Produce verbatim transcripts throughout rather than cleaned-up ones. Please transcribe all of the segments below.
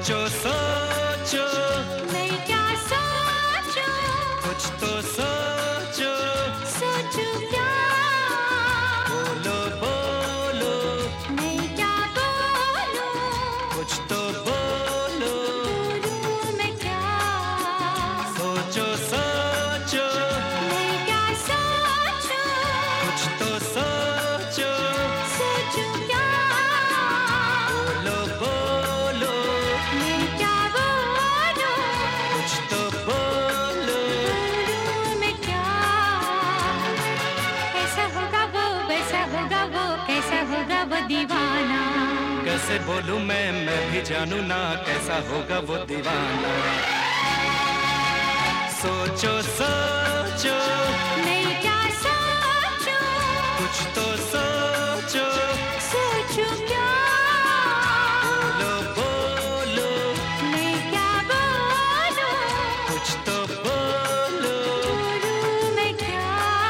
सोचो सोचो मैं क्या सोचूं, कुछ तो सोचो। सोचूं क्या, बोलो बोलो मैं क्या बोलूं, कुछ तो बोलो। बोलूं मैं क्या, सोचो सोचो मैं क्या सोचूं, कुछ तो सोचो। सोचूं क्या, बोलो बोलो मैं क्या बोलूं, कुछ तो बोलो। बोलूं मैं क्या। कैसा होगा वो, वैसा होगा वो, कैसा होगा वो दीवाना। कैसे बोलूं मैं मैं भी जानू ना कैसा होगा वो दीवाना। सोचो सोचो मैं क्या सोचूं, कुछ तो सोचो। सोचूं क्या, बोलो बोलो मैं क्या बोलूं, कुछ तो बोलो। बोलूं मैं क्या।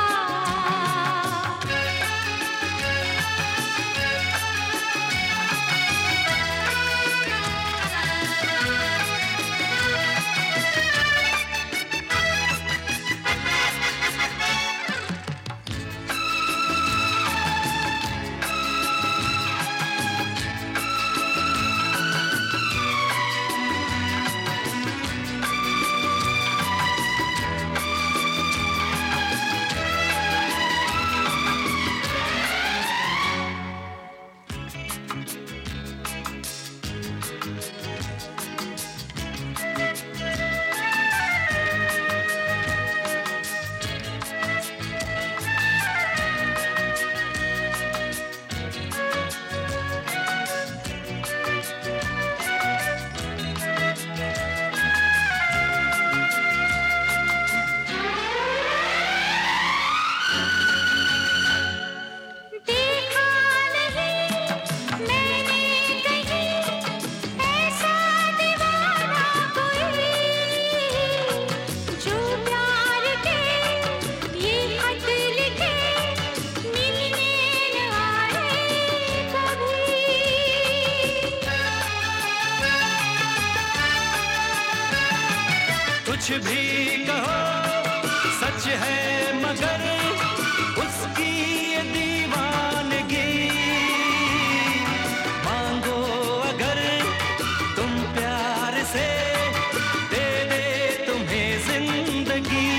देखा नहीं मैंने कहीं ऐसा दीवाना कोई, जो प्यार के ये खत लिखे मिलने न आए कभी। कुछ भी कहो सच है मगर उसकी ये दीवानगी। मांगो अगर तुम प्यार से दे दे तुम्हें जिंदगी।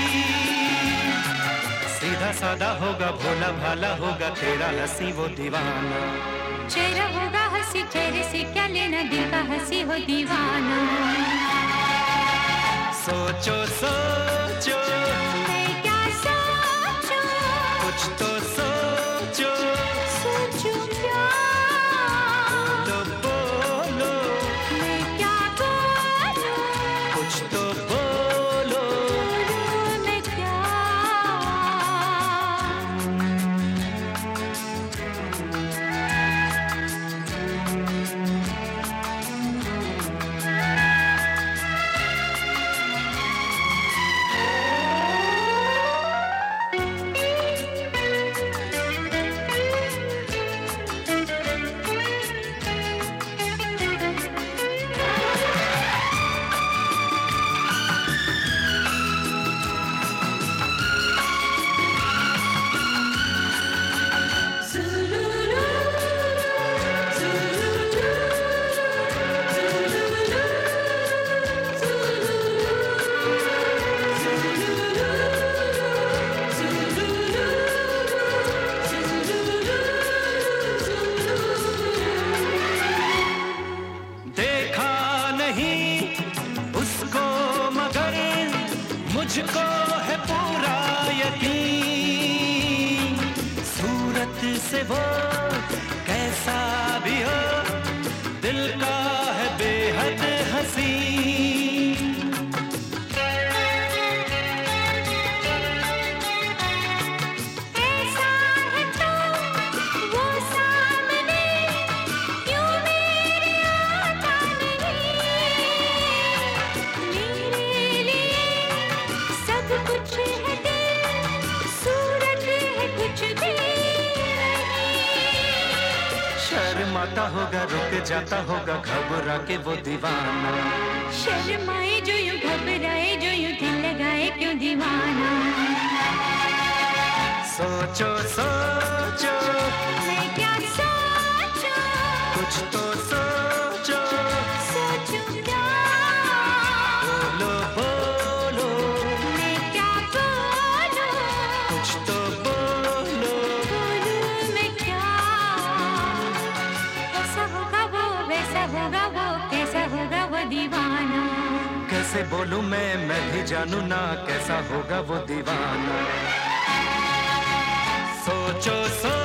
सीधा सादा होगा भोला भाला होगा तेरा हंसी वो दीवाना। चेहरा होगा हंसी, चेहरे से क्या लेना, दिल का हंसी हो दीवाना। सोचो सोचो मैं क्या सोचूं, कुछ तो सोचो। सोचूं क्या, बोलो बोलो मैं क्या बोलूं, कुछ तो बोलो। बोलूं मैं क्या। देखा नहीं उसको मगर मुझको है पूरा यकीन। सूरत से वो कैसा भी हो दिल का है बेहद हसीन। ऐसा है तो वो सामने क्यों मेरे आता नहीं। मेरे लिए सब कुछ है दिल, सूरत है कुछ भी नहीं। शर्माता होगा, रुक जाता होगा, घबरा के वो दीवाना। शर्माए जो यूं, घबराए जो यूं, दिल लगाए क्यों दीवाना। सोचो सोचो मैं क्या सोचूं, कुछ तो सोचो, सोचूं क्या, बोलो बोलो मैं क्या बोलूं, कुछ तो बोलो। बोलूं मैं क्या। ऐसा होगा वो, वैसा होगा वो, कैसा होगा वो दीवाना। कैसे बोलूं मैं मैं भी जानू ना, कैसा होगा वो दीवाना। सोचो सोचो